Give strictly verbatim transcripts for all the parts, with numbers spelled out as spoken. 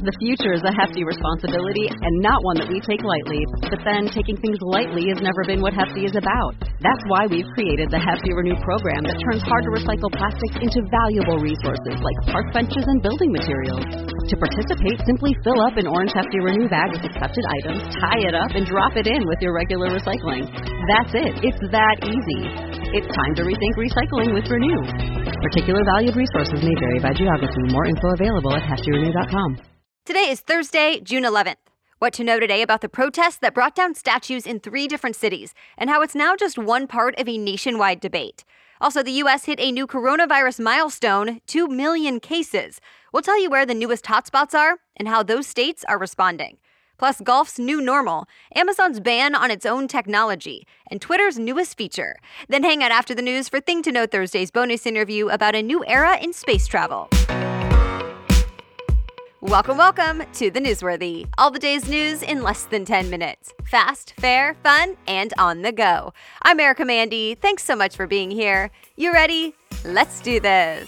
The future is a hefty responsibility and not one that we take lightly. But then, taking things lightly has never been what Hefty is about. That's why we've created the Hefty Renew program that turns hard-to-recycle plastics into valuable resources like park benches and building materials. To participate, simply fill up an orange Hefty Renew bag with accepted items, tie it up, and drop it in with your regular recycling. That's it. It's that easy. It's time to rethink recycling with Renew. Particular valued resources may vary by geography. More info available at hefty renew dot com. Today is Thursday, June eleventh. What to know today about the protests that brought down statues in three different cities and how it's now just one part of a nationwide debate. Also, the U S hit a new coronavirus milestone, two million cases. We'll tell you where the newest hotspots are and how those states are responding. Plus, golf's new normal, Amazon's ban on its own technology, and Twitter's newest feature. Then hang out after the news for Thing to Know Thursday's bonus interview about a new era in space travel. Welcome, welcome to The Newsworthy. All the day's news in less than ten minutes. Fast, fair, fun, and on the go. I'm Erica Mandy. Thanks so much for being here. You ready? Let's do this.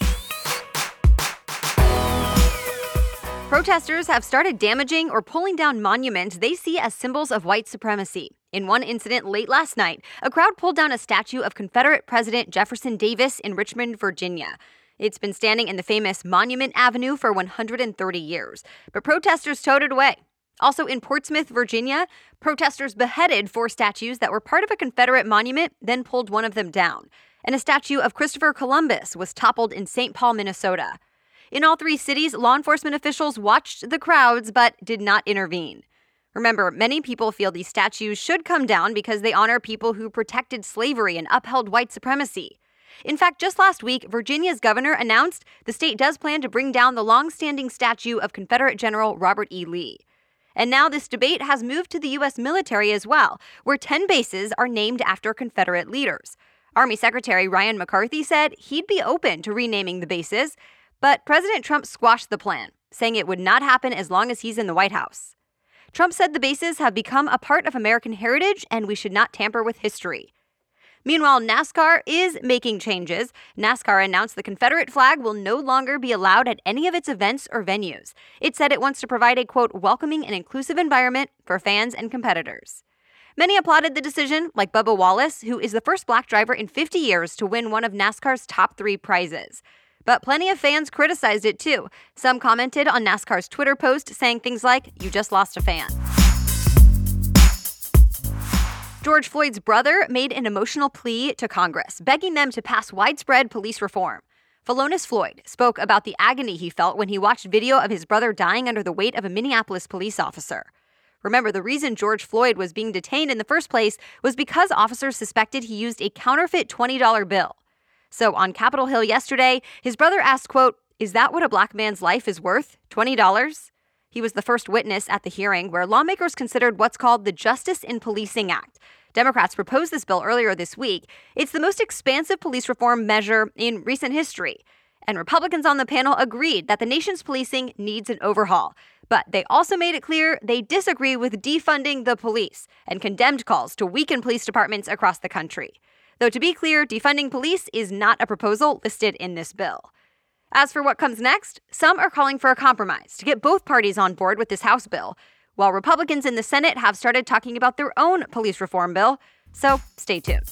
Protesters have started damaging or pulling down monuments they see as symbols of white supremacy. In one incident late last night, a crowd pulled down a statue of Confederate President Jefferson Davis in Richmond, Virginia. It's been standing in the famous Monument Avenue for one hundred thirty years, but protesters towed it away. Also in Portsmouth, Virginia, protesters beheaded four statues that were part of a Confederate monument, then pulled one of them down. And a statue of Christopher Columbus was toppled in Saint Paul, Minnesota. In all three cities, law enforcement officials watched the crowds but did not intervene. Remember, many people feel these statues should come down because they honor people who protected slavery and upheld white supremacy. In fact, just last week, Virginia's governor announced the state does plan to bring down the long-standing statue of Confederate General Robert E. Lee. And now this debate has moved to the U S military as well, where ten bases are named after Confederate leaders. Army Secretary Ryan McCarthy said he'd be open to renaming the bases, but President Trump squashed the plan, saying it would not happen as long as he's in the White House. Trump said the bases have become a part of American heritage and we should not tamper with history. Meanwhile, NASCAR is making changes. NASCAR announced the Confederate flag will no longer be allowed at any of its events or venues. It said it wants to provide a, quote, welcoming and inclusive environment for fans and competitors. Many applauded the decision, like Bubba Wallace, who is the first black driver in fifty years to win one of NASCAR's top three prizes. But plenty of fans criticized it too. Some commented on NASCAR's Twitter post saying things like, "You just lost a fan." George Floyd's brother made an emotional plea to Congress, begging them to pass widespread police reform. Philonise Floyd spoke about the agony he felt when he watched video of his brother dying under the weight of a Minneapolis police officer. Remember, the reason George Floyd was being detained in the first place was because officers suspected he used a counterfeit twenty dollar bill. So on Capitol Hill yesterday, his brother asked, quote, "Is that what a black man's life is worth? twenty dollars? He was the first witness at the hearing where lawmakers considered what's called the Justice in Policing Act. Democrats proposed this bill earlier this week. It's the most expansive police reform measure in recent history. And Republicans on the panel agreed that the nation's policing needs an overhaul. But they also made it clear they disagree with defunding the police and condemned calls to weaken police departments across the country. Though to be clear, defunding police is not a proposal listed in this bill. As for what comes next, some are calling for a compromise to get both parties on board with this House bill, while Republicans in the Senate have started talking about their own police reform bill. So stay tuned.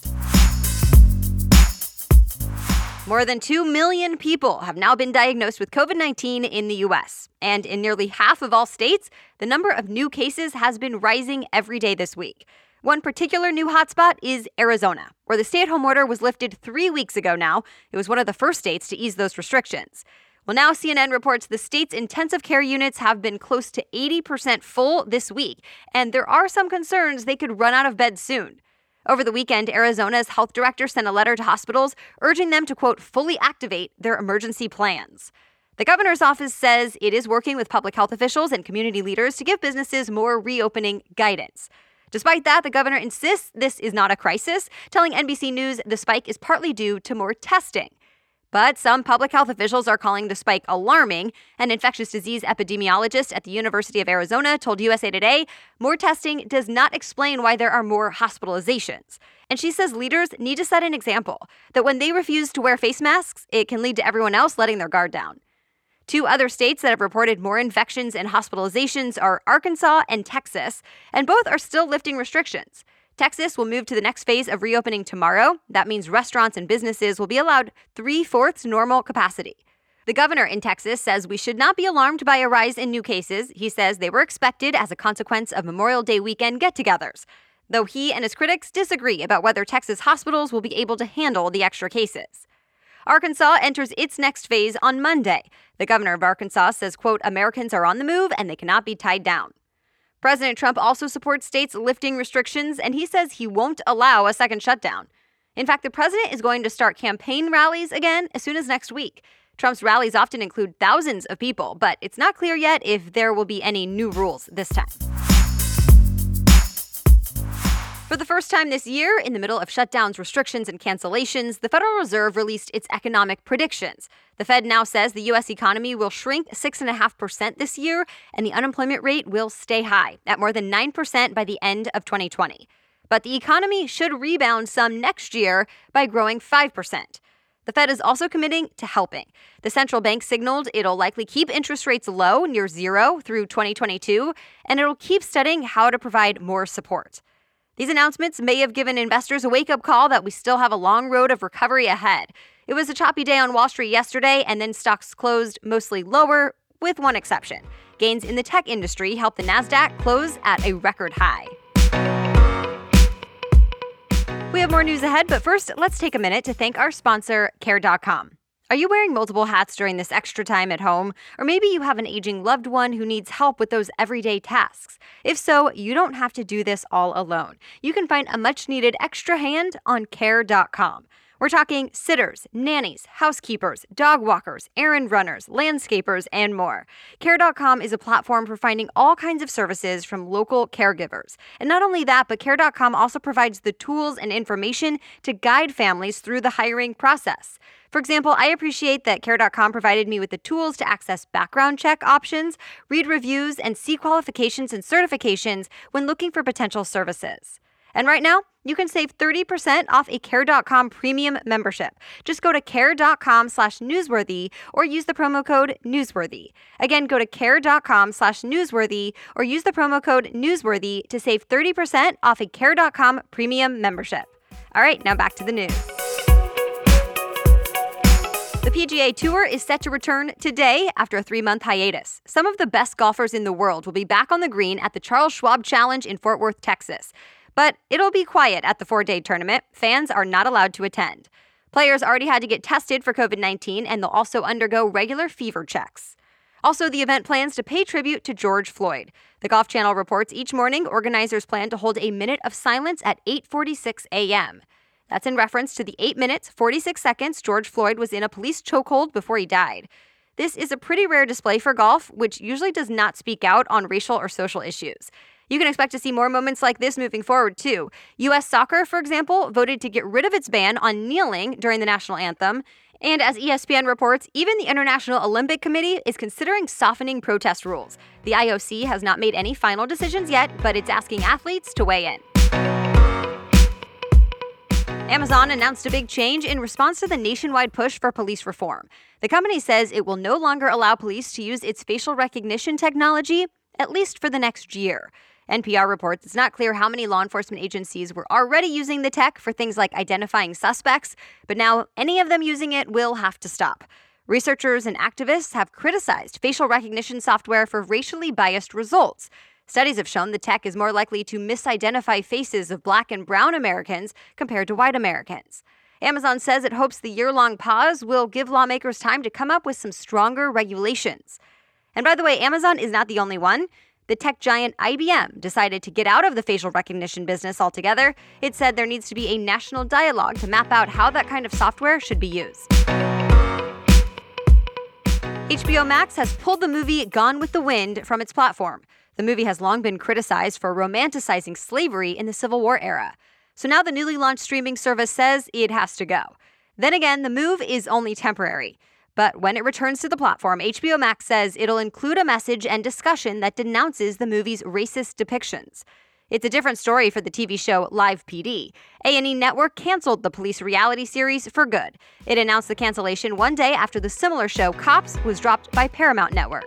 More than two million people have now been diagnosed with covid nineteen in the U S. And in nearly half of all states, the number of new cases has been rising every day this week. One particular new hotspot is Arizona, where the stay-at-home order was lifted three weeks ago now. It was one of the first states to ease those restrictions. Well, now C N N reports the state's intensive care units have been close to eighty percent full this week, and there are some concerns they could run out of beds soon. Over the weekend, Arizona's health director sent a letter to hospitals urging them to, quote, fully activate their emergency plans. The governor's office says it is working with public health officials and community leaders to give businesses more reopening guidance. Despite that, the governor insists this is not a crisis, telling N B C News the spike is partly due to more testing. But some public health officials are calling the spike alarming. An infectious disease epidemiologist at the University of Arizona told U S A Today more testing does not explain why there are more hospitalizations. And she says leaders need to set an example that when they refuse to wear face masks, it can lead to everyone else letting their guard down. Two other states that have reported more infections and hospitalizations are Arkansas and Texas, and both are still lifting restrictions. Texas will move to the next phase of reopening tomorrow. That means restaurants and businesses will be allowed three-fourths normal capacity. The governor in Texas says we should not be alarmed by a rise in new cases. He says they were expected as a consequence of Memorial Day weekend get-togethers, though he and his critics disagree about whether Texas hospitals will be able to handle the extra cases. Arkansas enters its next phase on Monday. The governor of Arkansas says, quote, Americans are on the move and they cannot be tied down. President Trump also supports states lifting restrictions, and he says he won't allow a second shutdown. In fact, the president is going to start campaign rallies again as soon as next week. Trump's rallies often include thousands of people, but it's not clear yet if there will be any new rules this time. For the first time this year, in the middle of shutdowns, restrictions, and cancellations, the Federal Reserve released its economic predictions. The Fed now says the U S economy will shrink six point five percent this year, and the unemployment rate will stay high at more than nine percent by the end of twenty twenty. But the economy should rebound some next year by growing five percent. The Fed is also committing to helping. The central bank signaled it'll likely keep interest rates low, near zero, through twenty twenty-two, and it'll keep studying how to provide more support. These announcements may have given investors a wake-up call that we still have a long road of recovery ahead. It was a choppy day on Wall Street yesterday, and then stocks closed mostly lower, with one exception. Gains in the tech industry helped the Nasdaq close at a record high. We have more news ahead, but first, let's take a minute to thank our sponsor, Care dot com. Are you wearing multiple hats during this extra time at home? Or maybe you have an aging loved one who needs help with those everyday tasks. If so, you don't have to do this all alone. You can find a much-needed extra hand on Care dot com. We're talking sitters, nannies, housekeepers, dog walkers, errand runners, landscapers, and more. Care dot com is a platform for finding all kinds of services from local caregivers. And not only that, but Care dot com also provides the tools and information to guide families through the hiring process. For example, I appreciate that Care dot com provided me with the tools to access background check options, read reviews, and see qualifications and certifications when looking for potential services. And right now, you can save thirty percent off a Care dot com premium membership. Just go to Care dot com slash newsworthy or use the promo code newsworthy. Again, go to Care dot com slash newsworthy or use the promo code newsworthy to save thirty percent off a Care dot com premium membership. All right, now back to the news. The P G A Tour is set to return today after a three-month hiatus. Some of the best golfers in the world will be back on the green at the Charles Schwab Challenge in Fort Worth, Texas. But it'll be quiet at the four-day tournament. Fans are not allowed to attend. Players already had to get tested for covid nineteen, and they'll also undergo regular fever checks. Also, the event plans to pay tribute to George Floyd. The Golf Channel reports each morning organizers plan to hold a minute of silence at eight forty-six a.m. That's in reference to the eight minutes, forty-six seconds George Floyd was in a police chokehold before he died. This is a pretty rare display for golf, which usually does not speak out on racial or social issues. You can expect to see more moments like this moving forward, too. U S Soccer, for example, voted to get rid of its ban on kneeling during the national anthem. And as E S P N reports, even the International Olympic Committee is considering softening protest rules. The I O C has not made any final decisions yet, but it's asking athletes to weigh in. Amazon announced a big change in response to the nationwide push for police reform. The company says it will no longer allow police to use its facial recognition technology, at least for the next year. N P R reports it's not clear how many law enforcement agencies were already using the tech for things like identifying suspects, but now any of them using it will have to stop. Researchers and activists have criticized facial recognition software for racially biased results. Studies have shown the tech is more likely to misidentify faces of Black and brown Americans compared to white Americans. Amazon says it hopes the year-long pause will give lawmakers time to come up with some stronger regulations. And by the way, Amazon is not the only one. The tech giant I B M decided to get out of the facial recognition business altogether. It said there needs to be a national dialogue to map out how that kind of software should be used. H B O Max has pulled the movie Gone with the Wind from its platform. The movie has long been criticized for romanticizing slavery in the Civil War era. So now the newly launched streaming service says it has to go. Then again, the move is only temporary. But when it returns to the platform, H B O Max says it'll include a message and discussion that denounces the movie's racist depictions. It's a different story for the T V show Live P D. A and E Network canceled the police reality series for good. It announced the cancellation one day after the similar show Cops was dropped by Paramount Network.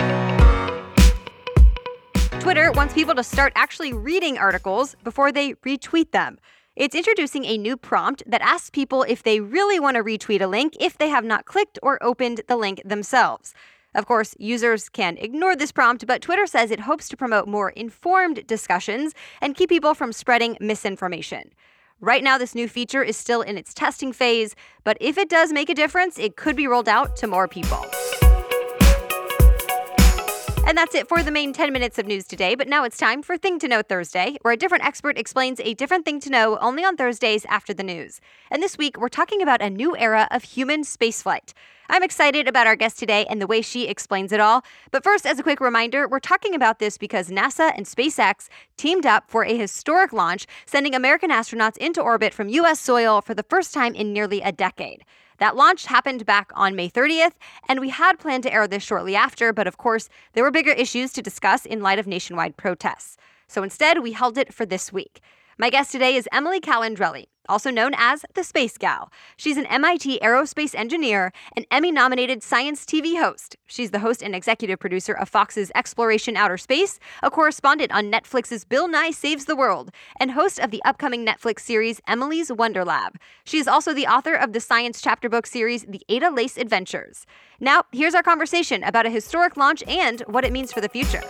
Twitter wants people to start actually reading articles before they retweet them. It's introducing a new prompt that asks people if they really want to retweet a link if they have not clicked or opened the link themselves. Of course, users can ignore this prompt, but Twitter says it hopes to promote more informed discussions and keep people from spreading misinformation. Right now, this new feature is still in its testing phase, but if it does make a difference, it could be rolled out to more people. And that's it for the main ten minutes of news today, but now it's time for Thing to Know Thursday, where a different expert explains a different thing to know only on Thursdays after the news. And this week, we're talking about a new era of human spaceflight. I'm excited about our guest today and the way she explains it all. But first, as a quick reminder, we're talking about this because NASA and SpaceX teamed up for a historic launch, sending American astronauts into orbit from U S soil for the first time in nearly a decade. That launch happened back on May thirtieth, and we had planned to air this shortly after, but of course, there were bigger issues to discuss in light of nationwide protests. So instead, we held it for this week. My guest today is Emily Calandrelli, also known as the Space Gal. She's an M I T aerospace engineer and Emmy-nominated science T V host. She's the host and executive producer of Fox's Exploration Outer Space, a correspondent on Netflix's Bill Nye Saves the World, and host of the upcoming Netflix series Emily's Wonder Lab. She is also the author of the science chapter book series The Ada Lace Adventures. Now, here's our conversation about a historic launch and what it means for the future.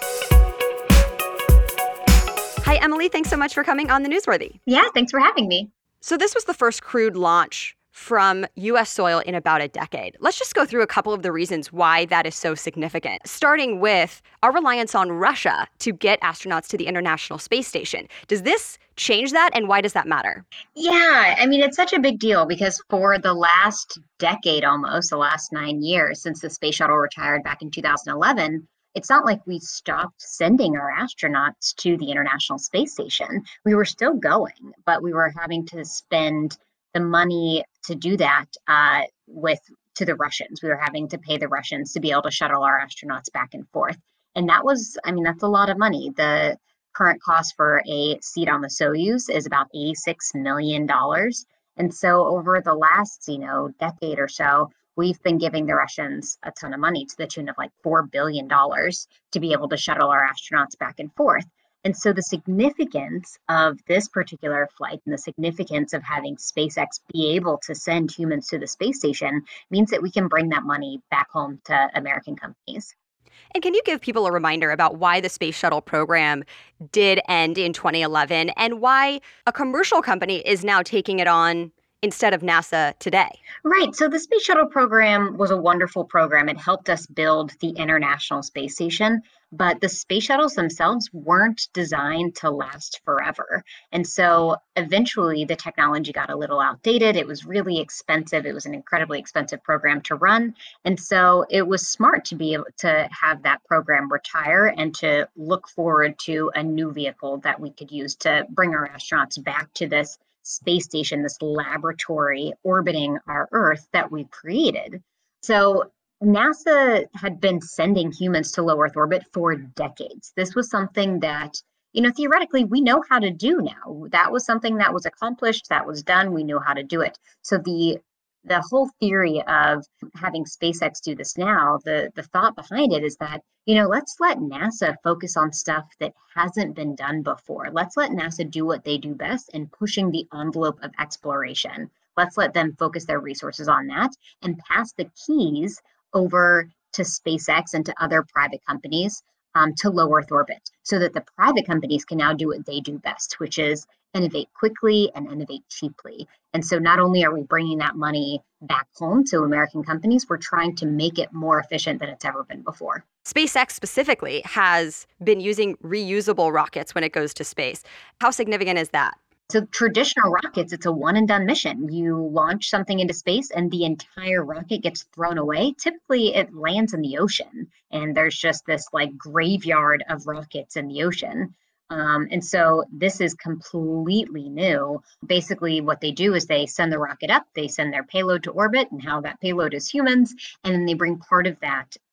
Hi, Emily. Thanks so much for coming on The Newsworthy. Yeah, thanks for having me. So this was the first crewed launch from U S soil in about a decade. Let's just go through a couple of the reasons why that is so significant, starting with our reliance on Russia to get astronauts to the International Space Station. Does this change that, and why does that matter? Yeah, I mean, it's such a big deal because for the last decade almost, the last nine years since the space shuttle retired back in two thousand eleven, it's not like we stopped sending our astronauts to the International Space Station. We were still going, but we were having to spend the money to do that uh, with to the Russians. We were having to pay the Russians to be able to shuttle our astronauts back and forth. And that was, I mean, that's a lot of money. The current cost for a seat on the Soyuz is about eighty-six million dollars. And so over the last, you know, decade or so, we've been giving the Russians a ton of money to the tune of like four billion dollars to be able to shuttle our astronauts back and forth. And so the significance of this particular flight and the significance of having SpaceX be able to send humans to the space station means that we can bring that money back home to American companies. And can you give people a reminder about why the space shuttle program did end in twenty eleven and why a commercial company is now taking it on instead of NASA today? Right. So the Space Shuttle program was a wonderful program. It helped us build the International Space Station, but the space shuttles themselves weren't designed to last forever. And so eventually the technology got a little outdated. It was really expensive. It was an incredibly expensive program to run. And so it was smart to be able to have that program retire and to look forward to a new vehicle that we could use to bring our astronauts back to this space station, this laboratory orbiting our Earth that we created. So NASA had been sending humans to low Earth orbit for decades. This was something that, you know, theoretically, we know how to do now. That was something that was accomplished, that was done, we knew how to do it. So the the whole theory of having SpaceX do this now, the, the thought behind it is that, you know, let's let NASA focus on stuff that hasn't been done before. Let's let NASA do what they do best in pushing the envelope of exploration. Let's let them focus their resources on that and pass the keys over to SpaceX and to other private companies um, to low Earth orbit so that the private companies can now do what they do best, which is innovate quickly and innovate cheaply. And so not only are we bringing that money back home to American companies, we're trying to make it more efficient than it's ever been before. SpaceX specifically has been using reusable rockets when it goes to space. How significant is that? So traditional rockets, it's a one and done mission. You launch something into space and the entire rocket gets thrown away. Typically it lands in the ocean and there's just this like graveyard of rockets in the ocean. Um, and so this is completely new. Basically, what they do is they send the rocket up, they send their payload to orbit, and how that payload is humans, and then they bring part of that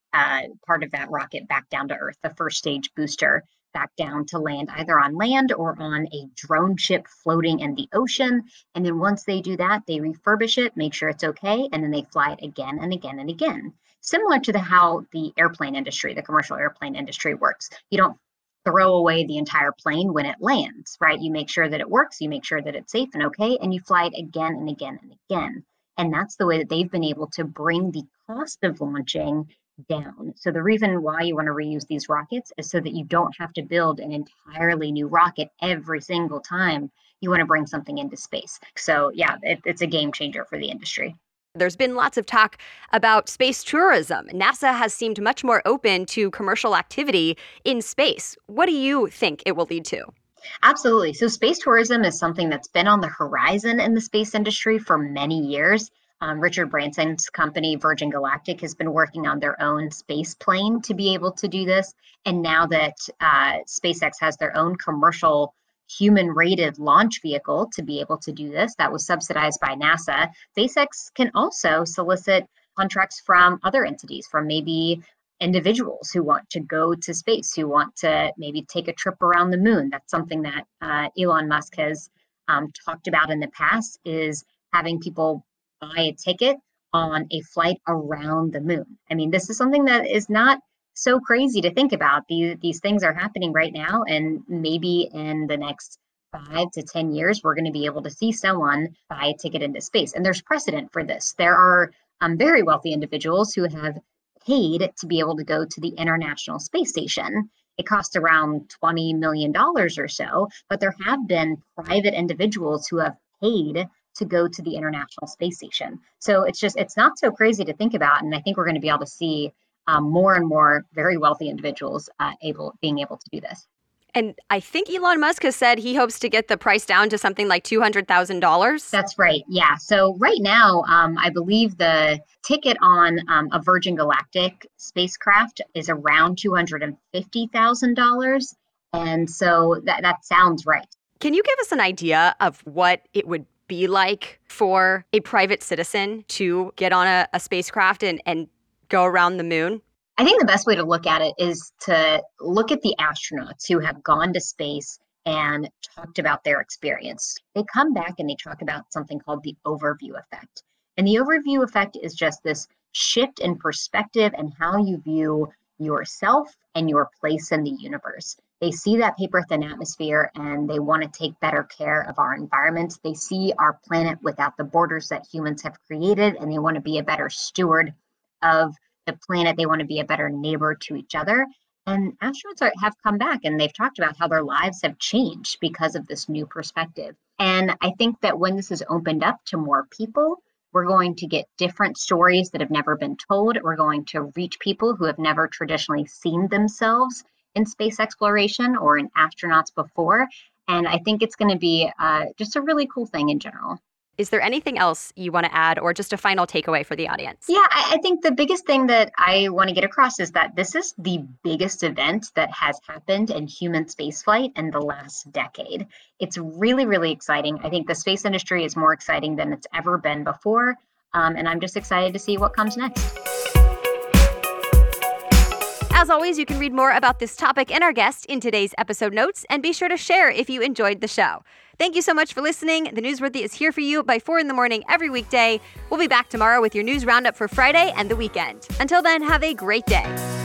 uh, part of that rocket back down to Earth, the first stage booster back down to land, either on land or on a drone ship floating in the ocean. And then once they do that, they refurbish it, make sure it's okay, and then they fly it again and again and again. Similar to the how the airplane industry, the commercial airplane industry works. You don't throw away the entire plane when it lands, right? You make sure that it works, you make sure that it's safe and okay, and you fly it again and again and again. And that's the way that they've been able to bring the cost of launching down. So the reason why you want to reuse these rockets is so that you don't have to build an entirely new rocket every single time you want to bring something into space. So yeah, it, it's a game changer for the industry. There's been lots of talk about space tourism. NASA has seemed much more open to commercial activity in space. What do you think it will lead to? Absolutely. So space tourism is something that's been on the horizon in the space industry for many years. Um, Richard Branson's company, Virgin Galactic, has been working on their own space plane to be able to do this. And now that uh, SpaceX has their own commercial human-rated launch vehicle to be able to do this, that was subsidized by NASA, SpaceX can also solicit contracts from other entities, from maybe individuals who want to go to space, who want to maybe take a trip around the moon. That's something that uh, Elon Musk has um, talked about in the past, is having people buy a ticket on a flight around the moon. I mean, this is something that is not so crazy to think about. These, these things are happening right now, and maybe in the next five to ten years, we're going to be able to see someone buy a ticket into space. And there's precedent for this. There are um, very wealthy individuals who have paid to be able to go to the International Space Station. It costs around twenty million dollars or so, but there have been private individuals who have paid to go to the International Space Station. So it's just, it's not so crazy to think about. And I think we're going to be able to see um, more and more very wealthy individuals uh, able being able to do this. And I think Elon Musk has said he hopes to get the price down to something like two hundred thousand dollars. That's right. Yeah. So right now, um, I believe the ticket on um, a Virgin Galactic spacecraft is around two hundred fifty thousand dollars. And so that, that sounds right. Can you give us an idea of what it would be like for a private citizen to get on a, a spacecraft and, and go around the moon? I think the best way to look at it is to look at the astronauts who have gone to space and talked about their experience. They come back and they talk about something called the overview effect. And the overview effect is just this shift in perspective and how you view yourself and your place in the universe. They see that paper-thin atmosphere and they want to take better care of our environment. They see our planet without the borders that humans have created, and they want to be a better steward of the planet. They want to be a better neighbor to each other. And astronauts are, have come back and they've talked about how their lives have changed because of this new perspective. And I think that when this is opened up to more people, we're going to get different stories that have never been told. We're going to reach people who have never traditionally seen themselves in space exploration or in astronauts before. And I think it's going to be uh, just a really cool thing in general. Is there anything else you want to add, or just a final takeaway for the audience? Yeah, I, I think the biggest thing that I want to get across is that this is the biggest event that has happened in human spaceflight in the last decade. It's really, really exciting. I think the space industry is more exciting than it's ever been before. Um, and I'm just excited to see what comes next. As always, you can read more about this topic and our guest in today's episode notes, and be sure to share if you enjoyed the show. Thank you so much for listening. The Newsworthy is here for you by four in the morning every weekday. We'll be back tomorrow with your news roundup for Friday and the weekend. Until then, have a great day.